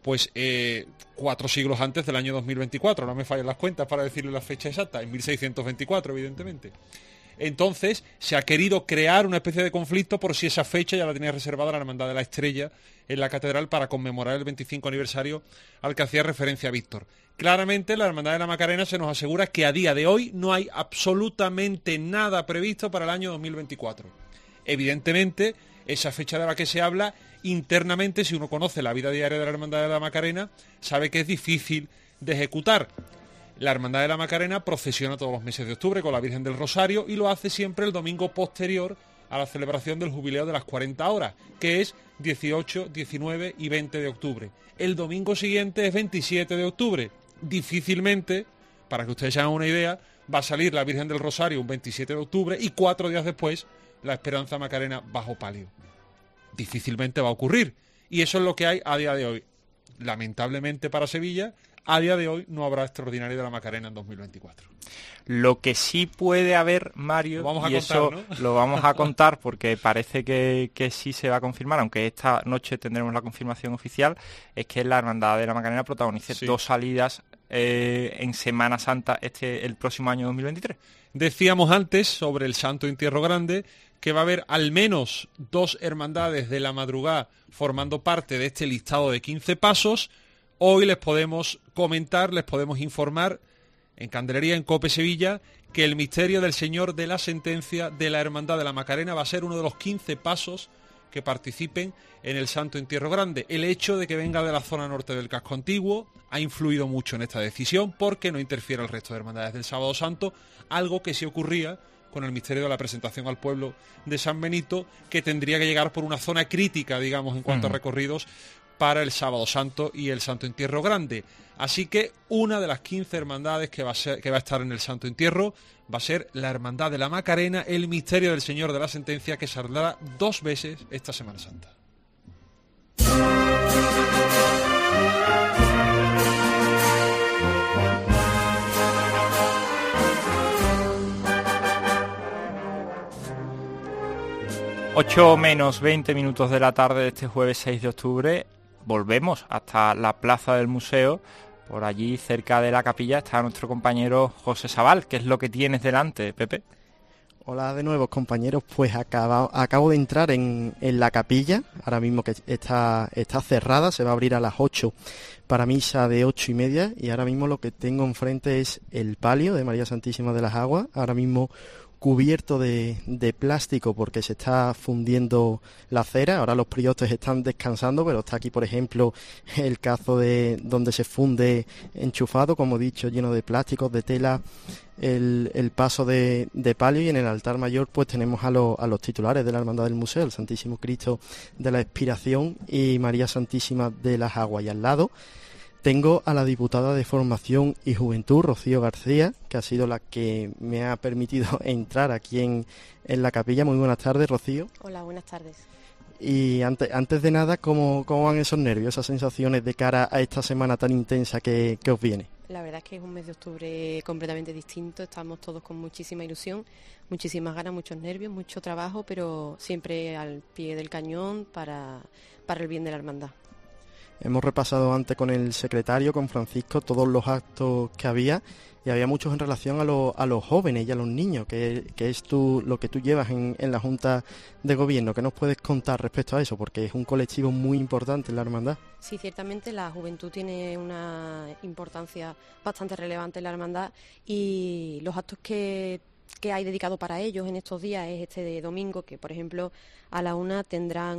4 siglos antes del año 2024. No me fallan las cuentas para decirle la fecha exacta, en 1624, evidentemente. Entonces se ha querido crear una especie de conflicto por si esa fecha ya la tenía reservada la Hermandad de la Estrella en la catedral para conmemorar el 25 aniversario al que hacía referencia Víctor. Claramente la Hermandad de la Macarena se nos asegura que a día de hoy no hay absolutamente nada previsto para el año 2024. Evidentemente, esa fecha de la que se habla internamente, si uno conoce la vida diaria de la Hermandad de la Macarena, sabe que es difícil de ejecutar. La Hermandad de la Macarena procesiona todos los meses de octubre con la Virgen del Rosario y lo hace siempre el domingo posterior a la celebración del jubileo de las 40 horas, que es 18, 19 y 20 de octubre. El domingo siguiente es 27 de octubre. Difícilmente, para que ustedes se hagan una idea, va a salir la Virgen del Rosario un 27 de octubre y 4 días después la Esperanza Macarena bajo palio. Difícilmente va a ocurrir. Y eso es lo que hay a día de hoy. lamentablemente para Sevilla, a día de hoy no habrá extraordinario de la Macarena en 2024. Lo que sí puede haber, Mario, eso ¿no? Lo vamos a contar porque parece que sí se va a confirmar, aunque esta noche tendremos la confirmación oficial, es que la Hermandad de la Macarena protagonice 2 salidas en Semana Santa el próximo año 2023. Decíamos antes sobre el Santo Entierro Grande que va a haber al menos 2 hermandades de la madrugada formando parte de este listado de 15 pasos. Hoy les podemos comentar, les podemos informar en Candelería, en COPE Sevilla, que el misterio del Señor de la Sentencia de la Hermandad de la Macarena va a ser uno de los 15 pasos que participen en el Santo Entierro Grande. El hecho de que venga de la zona norte del casco antiguo ha influido mucho en esta decisión porque no interfiere el resto de hermandades del Sábado Santo, algo que sí ocurría con el misterio de la presentación al pueblo de San Benito, que tendría que llegar por una zona crítica, digamos, en cuanto a recorridos, para el Sábado Santo y el Santo Entierro Grande. Así que una de las 15 hermandades que va a estar en el Santo Entierro va a ser la Hermandad de la Macarena, el misterio del Señor de la Sentencia, que saldrá 2 veces esta Semana Santa. Ocho menos 20 minutos de la tarde de este jueves 6 de octubre. Volvemos hasta la plaza del museo. Por allí, cerca de la capilla, está nuestro compañero José Sabal. ¿Qué es lo que tienes delante, Pepe? Hola de nuevo, compañeros. Pues acabo de entrar en la capilla, ahora mismo que está cerrada, se va a abrir a las 8 para misa de 8:30, y ahora mismo lo que tengo enfrente es el palio de María Santísima de las Aguas, ahora mismo cubierto de plástico porque se está fundiendo la cera. Ahora los priotes están descansando, pero está aquí, por ejemplo, el cazo de donde se funde enchufado, como he dicho, lleno de plásticos, de tela, el paso de palio, y en el altar mayor pues tenemos a los titulares de la Hermandad del Museo, el Santísimo Cristo de la Expiración y María Santísima de las Aguas, y al lado tengo a la diputada de Formación y Juventud, Rocío García, que ha sido la que me ha permitido entrar aquí en la capilla. Muy buenas tardes, Rocío. Hola, buenas tardes. Y antes de nada, ¿cómo van esos nervios, esas sensaciones de cara a esta semana tan intensa que os viene? La verdad es que es un mes de octubre completamente distinto, estamos todos con muchísima ilusión, muchísimas ganas, muchos nervios, mucho trabajo, pero siempre al pie del cañón para el bien de la hermandad. Hemos repasado antes con el secretario, con Francisco, todos los actos que había, y había muchos en relación a los jóvenes y a los niños, que es lo que tú llevas en la Junta de Gobierno. ¿Qué nos puedes contar respecto a eso? Porque es un colectivo muy importante en la hermandad. Sí, ciertamente la juventud tiene una importancia bastante relevante en la hermandad, y los actos que hay dedicado para ellos en estos días es este de domingo, que por ejemplo a la 1 tendrán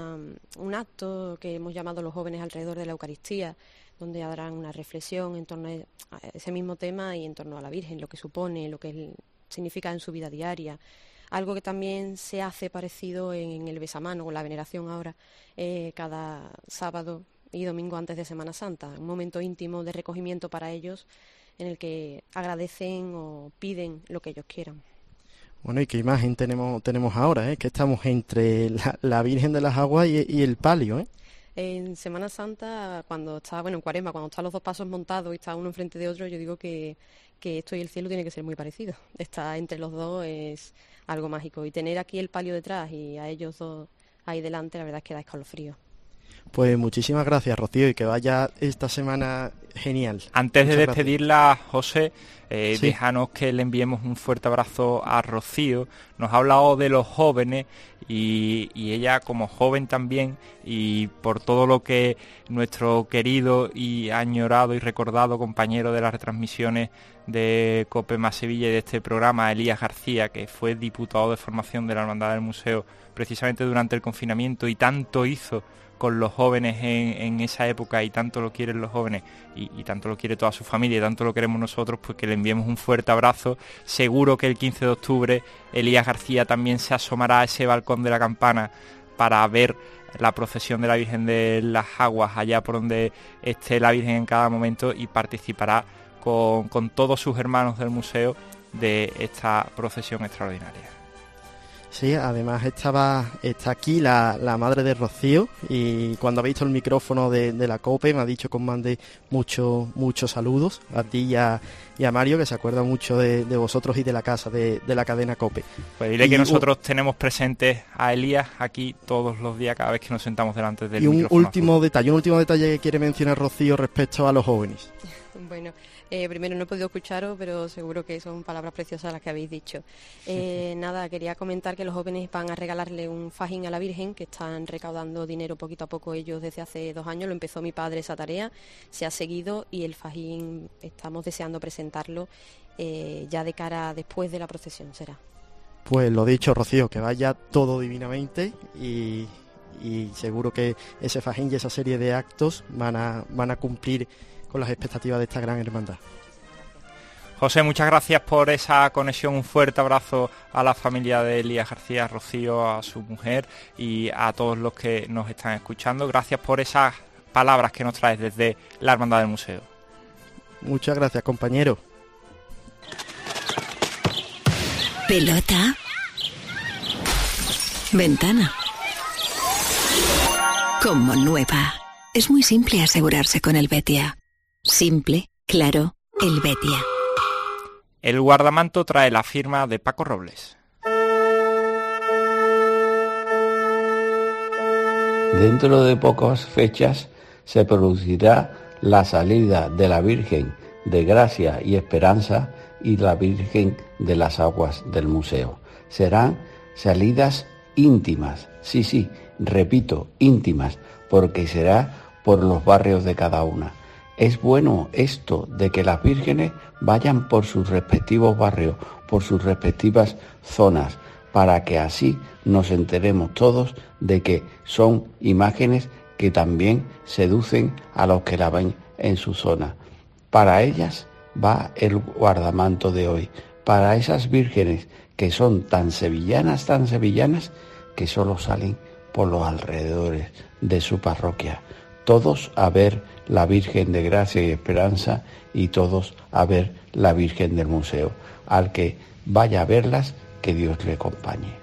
un acto que hemos llamado Los Jóvenes alrededor de la Eucaristía, donde harán una reflexión en torno a ese mismo tema y en torno a la Virgen, lo que supone, lo que significa en su vida diaria. Algo que también se hace parecido en el besamano, con la veneración ahora, cada sábado y domingo antes de Semana Santa, un momento íntimo de recogimiento para ellos, en el que agradecen o piden lo que ellos quieran. Bueno, ¿y qué imagen tenemos ahora? Que estamos entre la Virgen de las Aguas y el palio, ¿eh? En Semana Santa, en Cuaresma, cuando están los 2 pasos montados y está uno enfrente de otro, yo digo que esto y el cielo tiene que ser muy parecido. Estar entre los dos es algo mágico, y tener aquí el palio detrás y a ellos 2 ahí delante, la verdad es que da escalofrío. Pues muchísimas gracias, Rocío, y que vaya esta semana genial. Antes de despedirla, José, sí, déjanos que le enviemos un fuerte abrazo a Rocío. Nos ha hablado de los jóvenes y ella como joven también, y por todo lo que nuestro querido y añorado y recordado compañero de las retransmisiones de COPE más Sevilla y de este programa, Elías García, que fue diputado de formación de la Hermandad del Museo precisamente durante el confinamiento, y tanto hizo con los jóvenes en esa época, y tanto lo quieren los jóvenes y tanto lo quiere toda su familia y tanto lo queremos nosotros, pues que le enviemos un fuerte abrazo. Seguro que el 15 de octubre Elías García también se asomará a ese balcón de la Campana para ver la procesión de la Virgen de las Aguas allá por donde esté la Virgen en cada momento, y participará con todos sus hermanos del museo de esta procesión extraordinaria. Sí, además está aquí la madre de Rocío, y cuando ha visto el micrófono de la COPE me ha dicho que os mande muchos saludos a ti y a Mario, que se acuerda mucho de vosotros y de la casa de la cadena COPE. Pues dile que nosotros tenemos presentes a Elías aquí todos los días, cada vez que nos sentamos delante del micrófono. Y un último detalle que quiere mencionar Rocío respecto a los jóvenes. Bueno, primero no he podido escucharos, pero seguro que son palabras preciosas las que habéis dicho. Nada, quería comentar que los jóvenes van a regalarle un fajín a la Virgen, que están recaudando dinero poquito a poco ellos desde hace 2 años. Lo empezó mi padre esa tarea, se ha seguido, y el fajín estamos deseando presentarlo ya de cara después de la procesión será. Pues lo dicho, Rocío, que vaya todo divinamente, y seguro que ese fajín y esa serie de actos van a cumplir con las expectativas de esta gran hermandad. José, muchas gracias por esa conexión, un fuerte abrazo a la familia de Elías García, Rocío, a su mujer y a todos los que nos están escuchando. Gracias por esas palabras que nos traes desde la Hermandad del Museo. Muchas gracias, compañero. Pelota. Ventana. Como nueva. Es muy simple asegurarse con el Betia. Simple, claro, el Betia. El guardamanto trae la firma de Paco Robles. Dentro de pocas fechas se producirá la salida de la Virgen de Gracia y Esperanza y la Virgen de las Aguas del Museo. Serán salidas íntimas, sí, repito, íntimas, porque será por los barrios de cada una. Es bueno esto de que las vírgenes vayan por sus respectivos barrios, por sus respectivas zonas, para que así nos enteremos todos de que son imágenes que también seducen a los que la ven en su zona. Para ellas va el guardamanto de hoy, para esas vírgenes que son tan sevillanas, que solo salen por los alrededores de su parroquia. Todos a ver la Virgen de Gracia y Esperanza y todos a ver la Virgen del Museo. Al que vaya a verlas, que Dios le acompañe.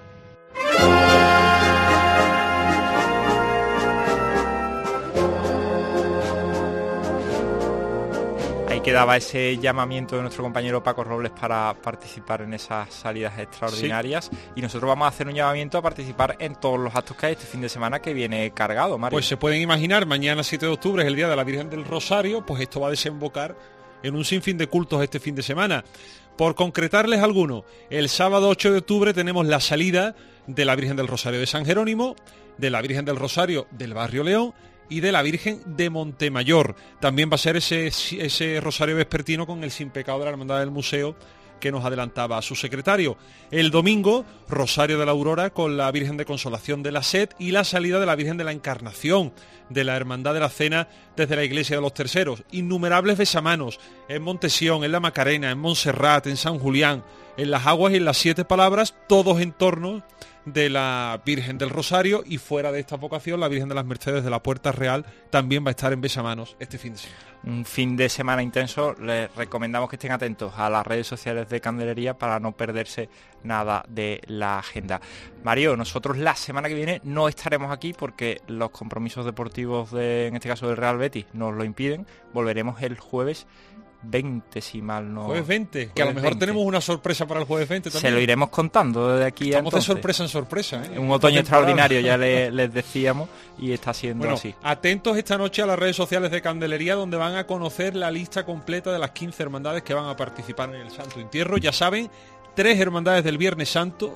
Ahí quedaba ese llamamiento de nuestro compañero Paco Robles para participar en esas salidas extraordinarias. Sí. Y nosotros vamos a hacer un llamamiento a participar en todos los actos que hay este fin de semana, que viene cargado, Mario. Pues se pueden imaginar, mañana 7 de octubre es el Día de la Virgen del Rosario, pues esto va a desembocar en un sinfín de cultos este fin de semana. Por concretarles alguno, el sábado 8 de octubre tenemos la salida de la Virgen del Rosario de San Jerónimo, de la Virgen del Rosario del Barrio León y de la Virgen de Montemayor. También va a ser ese rosario vespertino con el Sin Pecado de la Hermandad del Museo, que nos adelantaba su secretario. El domingo, Rosario de la Aurora con la Virgen de Consolación de la Sed y la salida de la Virgen de la Encarnación, de la Hermandad de la Cena desde la Iglesia de los Terceros. Innumerables besamanos en Montesión, en la Macarena, en Montserrat, en San Julián, en las Aguas y en las 7 Palabras, todos en torno de la Virgen del Rosario, y fuera de esta vocación la Virgen de las Mercedes de la Puerta Real también va a estar en besamanos este fin de semana. Un fin de semana intenso. Les recomendamos que estén atentos a las redes sociales de Candelería para no perderse nada de la agenda. Mario, nosotros la semana que viene no estaremos aquí porque los compromisos deportivos en este caso del Real Betis nos lo impiden. Volveremos el jueves 20, si mal no... Jueves 20, que a lo mejor tenemos una sorpresa para el jueves 20 también. Se lo iremos contando desde aquí. Estamos de sorpresa en sorpresa, ¿eh? Un otoño extraordinario, ya les decíamos, y está siendo así. Atentos esta noche a las redes sociales de Candelería, donde van a conocer la lista completa de las 15 hermandades que van a participar en el Santo Entierro. Ya saben, 3 hermandades del Viernes Santo,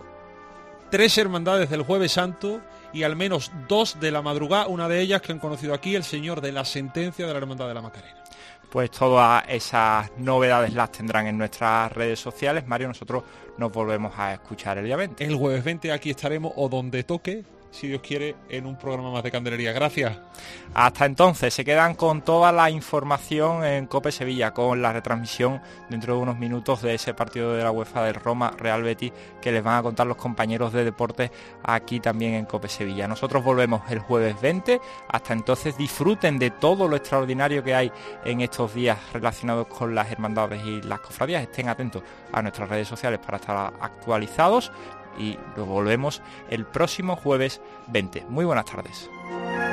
3 hermandades del Jueves Santo y al menos 2 de la madrugada, una de ellas que han conocido aquí, el Señor de la Sentencia de la Hermandad de la Macarena. Pues todas esas novedades las tendrán en nuestras redes sociales. Mario, nosotros nos volvemos a escuchar el día 20. El jueves 20 aquí estaremos, o donde toque, si Dios quiere, en un programa más de Candelería. Gracias. Hasta entonces, se quedan con toda la información en COPE Sevilla, con la retransmisión dentro de unos minutos de ese partido de la UEFA del Roma Real Betis, que les van a contar los compañeros de deportes aquí también en COPE Sevilla. Nosotros volvemos el jueves 20. Hasta entonces, disfruten de todo lo extraordinario que hay en estos días relacionados con las hermandades y las cofradías. Estén atentos a nuestras redes sociales para estar actualizados. y lo volvemos el próximo jueves 20. Muy buenas tardes.